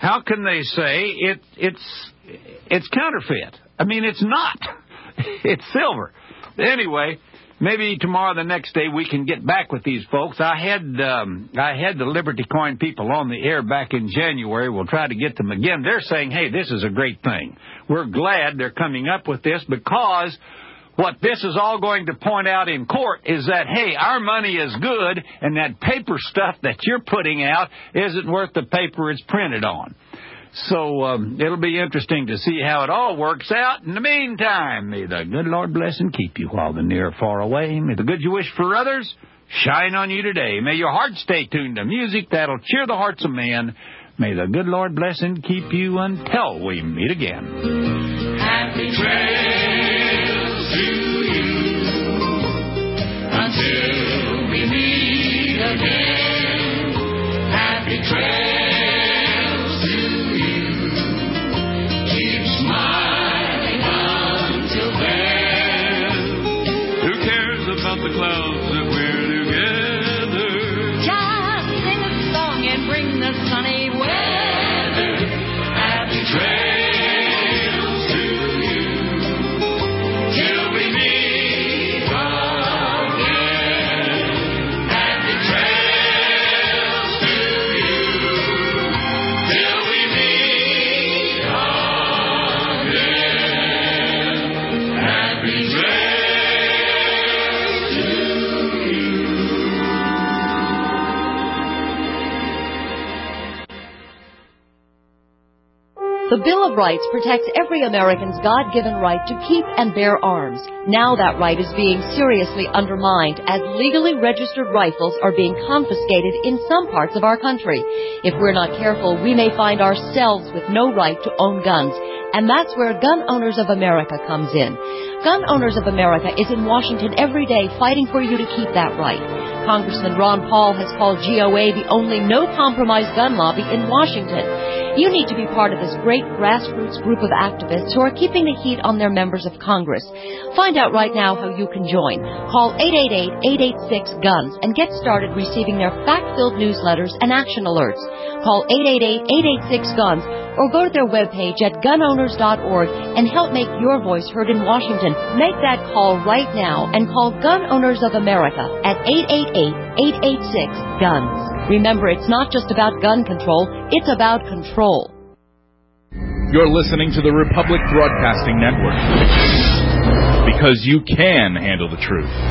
it's counterfeit? I mean, it's not. It's silver. Anyway, maybe tomorrow, the next day, we can get back with these folks. I had the Liberty Coin people on the air back in January. We'll try to get them again. They're saying, hey, this is a great thing. We're glad they're coming up with this, because what this is all going to point out in court is that, hey, our money is good, and that paper stuff that you're putting out isn't worth the paper it's printed on. So it'll be interesting to see how it all works out. In the meantime, may the good Lord bless and keep you while the near are far away. May the good you wish for others shine on you today. May your heart stay tuned to music that'll cheer the hearts of men. May the good Lord bless and keep you until we meet again.
Happy trails to you until we meet again. Happy trails to you. Keep smiling until then.
Who cares about the clouds if we're together?
Just sing a song and bring the sunny weather. Happy trails.
The Bill of Rights protects every American's God-given right to keep and bear arms. Now that right is being seriously undermined as legally registered rifles are being confiscated in some parts of our country. If we're not careful, we may find ourselves with no right to own guns. And that's where Gun Owners of America comes in. Gun Owners of America is in Washington every day fighting for you to keep that right. Congressman Ron Paul has called GOA the only no-compromise gun lobby in Washington. You need to be part of this great grassroots group of activists who are keeping the heat on their members of Congress. Find out right now how you can join. Call 888-886-GUNS and get started receiving their fact-filled newsletters and action alerts. Call 888-886-GUNS or go to their webpage at gunowners.org and help make your voice heard in Washington. Make that call right now and call Gun Owners of America at 888-886-GUNS. Remember, it's not just about gun control, it's about control.
You're listening to the Republic Broadcasting Network. Because you can handle the truth.